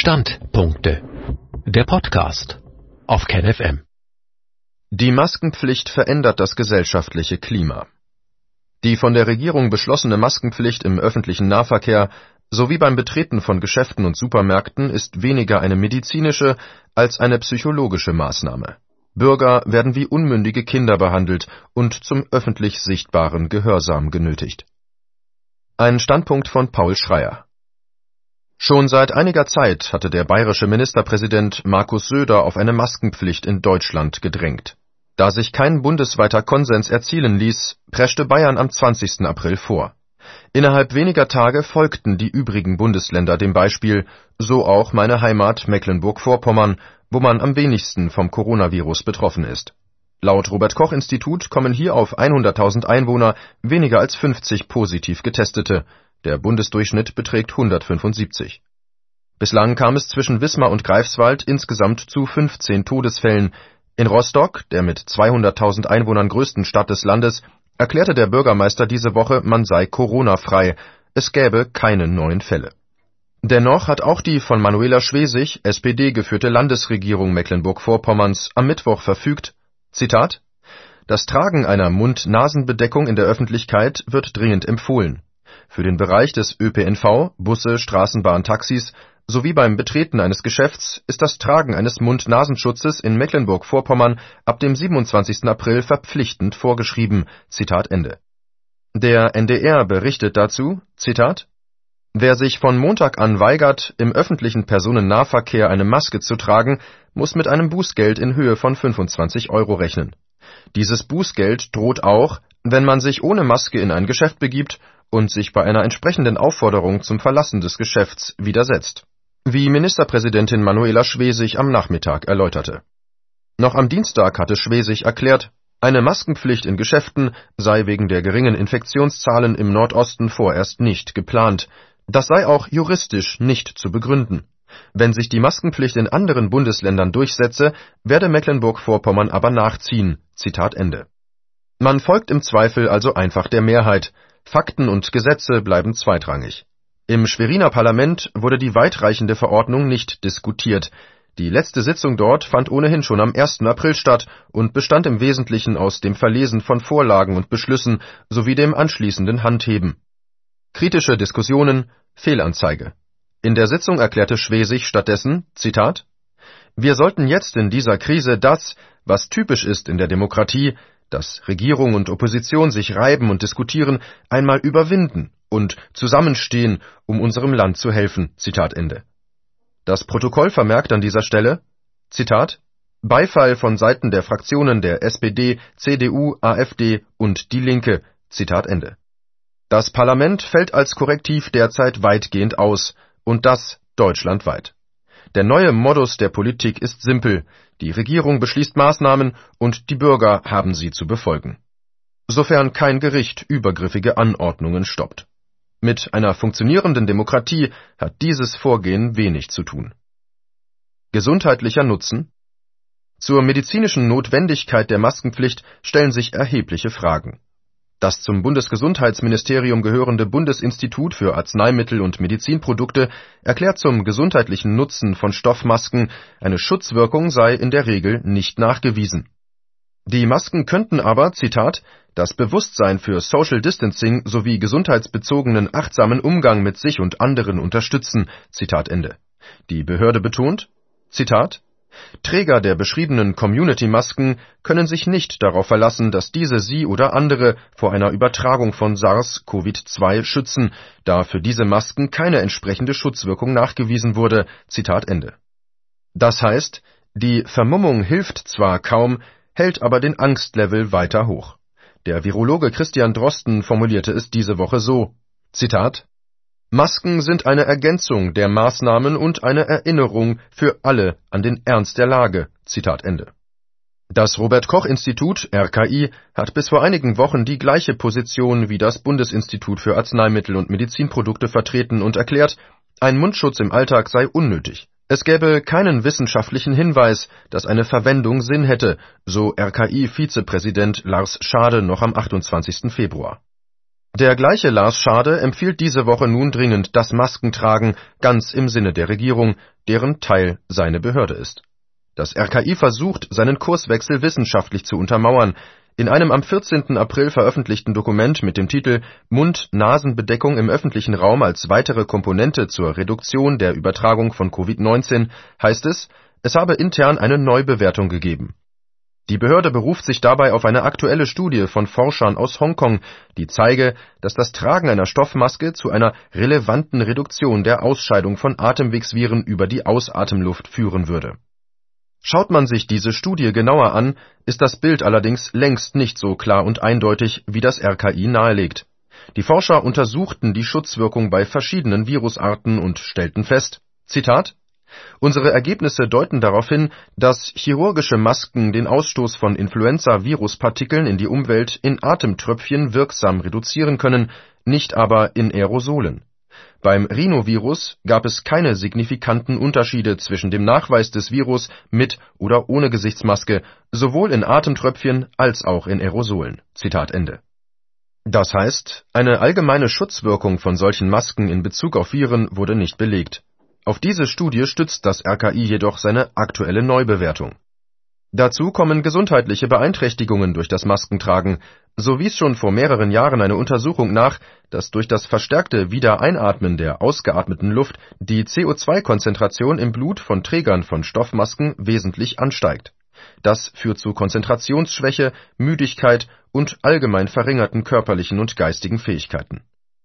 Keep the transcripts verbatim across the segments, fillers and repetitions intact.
Standpunkte. Der Podcast auf KenFM. Die Maskenpflicht verändert das gesellschaftliche Klima. Die von der Regierung beschlossene Maskenpflicht im öffentlichen Nahverkehr sowie beim Betreten von Geschäften und Supermärkten ist weniger eine medizinische als eine psychologische Maßnahme. Bürger werden wie unmündige Kinder behandelt und zum öffentlich sichtbaren Gehorsam genötigt. Ein Standpunkt von Paul Schreyer. Schon seit einiger Zeit hatte der bayerische Ministerpräsident Markus Söder auf eine Maskenpflicht in Deutschland gedrängt. Da sich kein bundesweiter Konsens erzielen ließ, preschte Bayern am zwanzigsten April vor. Innerhalb weniger Tage folgten die übrigen Bundesländer dem Beispiel, so auch meine Heimat Mecklenburg-Vorpommern, wo man am wenigsten vom Coronavirus betroffen ist. Laut Robert-Koch-Institut kommen hier auf hunderttausend Einwohner weniger als fünfzig positiv Getestete. Der Bundesdurchschnitt beträgt hundertfünfundsiebzig. Bislang kam es zwischen Wismar und Greifswald insgesamt zu fünfzehn Todesfällen. In Rostock, der mit zweihunderttausend Einwohnern größten Stadt des Landes, erklärte der Bürgermeister diese Woche, man sei Corona-frei. Es gäbe keine neuen Fälle. Dennoch hat auch die von Manuela Schwesig, S P D geführte Landesregierung Mecklenburg-Vorpommerns am Mittwoch verfügt, Zitat, das Tragen einer Mund-Nasen-Bedeckung in der Öffentlichkeit wird dringend empfohlen. Für den Bereich des Ö P N V, Busse, Straßenbahn, Taxis sowie beim Betreten eines Geschäfts ist das Tragen eines Mund-Nasenschutzes in Mecklenburg-Vorpommern ab dem siebenundzwanzigsten April verpflichtend vorgeschrieben. Zitat Ende. Der N D R berichtet dazu, Zitat, wer sich von Montag an weigert, im öffentlichen Personennahverkehr eine Maske zu tragen, muss mit einem Bußgeld in Höhe von fünfundzwanzig Euro rechnen. Dieses Bußgeld droht auch, wenn man sich ohne Maske in ein Geschäft begibt und sich bei einer entsprechenden Aufforderung zum Verlassen des Geschäfts widersetzt, wie Ministerpräsidentin Manuela Schwesig am Nachmittag erläuterte. Noch am Dienstag hatte Schwesig erklärt, eine Maskenpflicht in Geschäften sei wegen der geringen Infektionszahlen im Nordosten vorerst nicht geplant. Das sei auch juristisch nicht zu begründen. Wenn sich die Maskenpflicht in anderen Bundesländern durchsetze, werde Mecklenburg-Vorpommern aber nachziehen. Zitat Ende. Man folgt im Zweifel also einfach der Mehrheit. Fakten und Gesetze bleiben zweitrangig. Im Schweriner Parlament wurde die weitreichende Verordnung nicht diskutiert. Die letzte Sitzung dort fand ohnehin schon am ersten April statt und bestand im Wesentlichen aus dem Verlesen von Vorlagen und Beschlüssen sowie dem anschließenden Handheben. Kritische Diskussionen, Fehlanzeige. In der Sitzung erklärte Schwesig stattdessen, Zitat, wir sollten jetzt in dieser Krise das, was typisch ist in der Demokratie, dass Regierung und Opposition sich reiben und diskutieren, einmal überwinden und zusammenstehen, um unserem Land zu helfen. Zitat Ende. Das Protokoll vermerkt an dieser Stelle, Zitat, Beifall von Seiten der Fraktionen der S P D, C D U, AfD und Die Linke. Zitat Ende. Das Parlament fällt als Korrektiv derzeit weitgehend aus, und das deutschlandweit. Der neue Modus der Politik ist simpel. Die Regierung beschließt Maßnahmen und die Bürger haben sie zu befolgen. Sofern kein Gericht übergriffige Anordnungen stoppt. Mit einer funktionierenden Demokratie hat dieses Vorgehen wenig zu tun. Gesundheitlicher Nutzen? Zur medizinischen Notwendigkeit der Maskenpflicht stellen sich erhebliche Fragen. Das zum Bundesgesundheitsministerium gehörende Bundesinstitut für Arzneimittel und Medizinprodukte erklärt zum gesundheitlichen Nutzen von Stoffmasken, eine Schutzwirkung sei in der Regel nicht nachgewiesen. Die Masken könnten aber, Zitat, das Bewusstsein für Social Distancing sowie gesundheitsbezogenen achtsamen Umgang mit sich und anderen unterstützen. Zitat Ende. Die Behörde betont, Zitat, Träger der beschriebenen Community-Masken können sich nicht darauf verlassen, dass diese sie oder andere vor einer Übertragung von SARS CoV zwei schützen, da für diese Masken keine entsprechende Schutzwirkung nachgewiesen wurde. Zitat Ende. Das heißt, die Vermummung hilft zwar kaum, hält aber den Angstlevel weiter hoch. Der Virologe Christian Drosten formulierte es diese Woche so, Zitat, Masken sind eine Ergänzung der Maßnahmen und eine Erinnerung für alle an den Ernst der Lage. Zitat Ende. Das Robert-Koch-Institut, R K I, hat bis vor einigen Wochen die gleiche Position wie das Bundesinstitut für Arzneimittel und Medizinprodukte vertreten und erklärt, ein Mundschutz im Alltag sei unnötig. Es gäbe keinen wissenschaftlichen Hinweis, dass eine Verwendung Sinn hätte, so R K I-Vizepräsident Lars Schade noch am achtundzwanzigsten Februar. Der gleiche Lars Schade empfiehlt diese Woche nun dringend das Maskentragen, ganz im Sinne der Regierung, deren Teil seine Behörde ist. Das R K I versucht, seinen Kurswechsel wissenschaftlich zu untermauern. In einem am vierzehnten April veröffentlichten Dokument mit dem Titel »Mund-Nasen-Bedeckung im öffentlichen Raum als weitere Komponente zur Reduktion der Übertragung von Covid neunzehn« heißt es, es habe intern eine Neubewertung gegeben. Die Behörde beruft sich dabei auf eine aktuelle Studie von Forschern aus Hongkong, die zeige, dass das Tragen einer Stoffmaske zu einer relevanten Reduktion der Ausscheidung von Atemwegsviren über die Ausatemluft führen würde. Schaut man sich diese Studie genauer an, ist das Bild allerdings längst nicht so klar und eindeutig, wie das R K I nahelegt. Die Forscher untersuchten die Schutzwirkung bei verschiedenen Virusarten und stellten fest, Zitat, »Unsere Ergebnisse deuten darauf hin, dass chirurgische Masken den Ausstoß von Influenza-Viruspartikeln in die Umwelt in Atemtröpfchen wirksam reduzieren können, nicht aber in Aerosolen. Beim Rhinovirus gab es keine signifikanten Unterschiede zwischen dem Nachweis des Virus mit oder ohne Gesichtsmaske, sowohl in Atemtröpfchen als auch in Aerosolen.« Zitat Ende. Das heißt, eine allgemeine Schutzwirkung von solchen Masken in Bezug auf Viren wurde nicht belegt. Auf diese Studie stützt das R K I jedoch seine aktuelle Neubewertung. Dazu kommen gesundheitliche Beeinträchtigungen durch das Maskentragen. So wies schon vor mehreren Jahren eine Untersuchung nach, dass durch das verstärkte Wiedereinatmen der ausgeatmeten Luft die C O zwei Konzentration im Blut von Trägern von Stoffmasken wesentlich ansteigt. Das führt zu Konzentrationsschwäche, Müdigkeit und allgemein verringerten körperlichen und geistigen Fähigkeiten.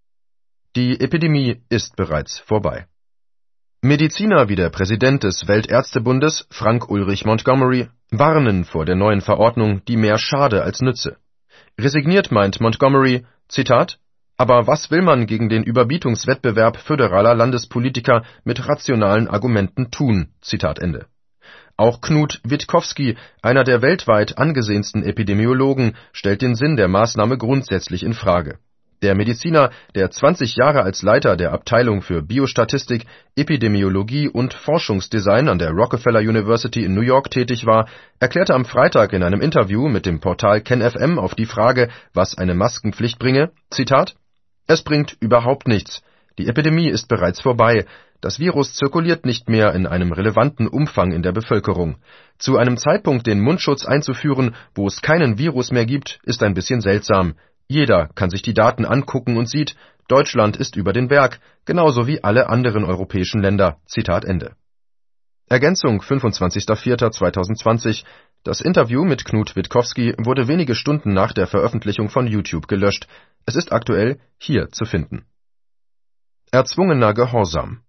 Die Epidemie ist bereits vorbei. Mediziner wie der Präsident des Weltärztebundes, Frank Ulrich Montgomery, warnen vor der neuen Verordnung, die mehr schade als nütze. Resigniert meint Montgomery, Zitat, »Aber was will man gegen den Überbietungswettbewerb föderaler Landespolitiker mit rationalen Argumenten tun?« Zitat Ende. Auch Knut Witkowski, einer der weltweit angesehensten Epidemiologen, stellt den Sinn der Maßnahme grundsätzlich in Frage. Der Mediziner, der zwanzig Jahre als Leiter der Abteilung für Biostatistik, Epidemiologie und Forschungsdesign an der Rockefeller University in New York tätig war, erklärte am Freitag in einem Interview mit dem Portal KenFM auf die Frage, was eine Maskenpflicht bringe, Zitat, »Es bringt überhaupt nichts. Die Epidemie ist bereits vorbei. Das Virus zirkuliert nicht mehr in einem relevanten Umfang in der Bevölkerung. Zu einem Zeitpunkt den Mundschutz einzuführen, wo es keinen Virus mehr gibt, ist ein bisschen seltsam. Jeder kann sich die Daten angucken und sieht, Deutschland ist über den Berg, genauso wie alle anderen europäischen Länder.« Zitat Ende. Ergänzung fünfundzwanzigster vierter zweitausendzwanzig. Das Interview mit Knut Witkowski wurde wenige Stunden nach der Veröffentlichung von YouTube gelöscht. Es ist aktuell hier zu finden. Erzwungener Gehorsam.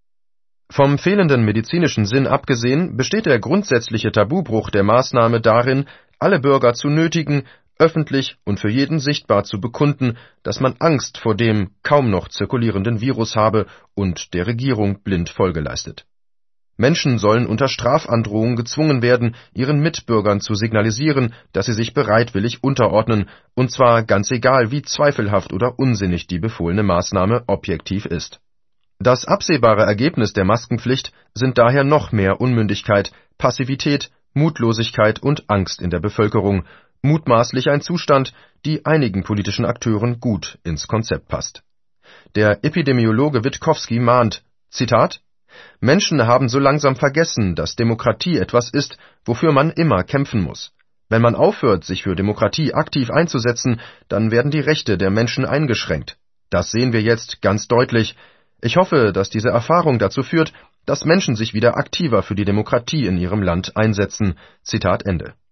Vom fehlenden medizinischen Sinn abgesehen besteht der grundsätzliche Tabubruch der Maßnahme darin, alle Bürger zu nötigen, öffentlich und für jeden sichtbar zu bekunden, dass man Angst vor dem kaum noch zirkulierenden Virus habe und der Regierung blind Folge leistet. Menschen sollen unter Strafandrohung gezwungen werden, ihren Mitbürgern zu signalisieren, dass sie sich bereitwillig unterordnen, und zwar ganz egal, wie zweifelhaft oder unsinnig die befohlene Maßnahme objektiv ist. Das absehbare Ergebnis der Maskenpflicht sind daher noch mehr Unmündigkeit, Passivität, Mutlosigkeit und Angst in der Bevölkerung, mutmaßlich ein Zustand, die einigen politischen Akteuren gut ins Konzept passt. Der Epidemiologe Witkowski mahnt, Zitat, »Menschen haben so langsam vergessen, dass Demokratie etwas ist, wofür man immer kämpfen muss. Wenn man aufhört, sich für Demokratie aktiv einzusetzen, dann werden die Rechte der Menschen eingeschränkt. Das sehen wir jetzt ganz deutlich. Ich hoffe, dass diese Erfahrung dazu führt, dass Menschen sich wieder aktiver für die Demokratie in ihrem Land einsetzen.« Zitat Ende.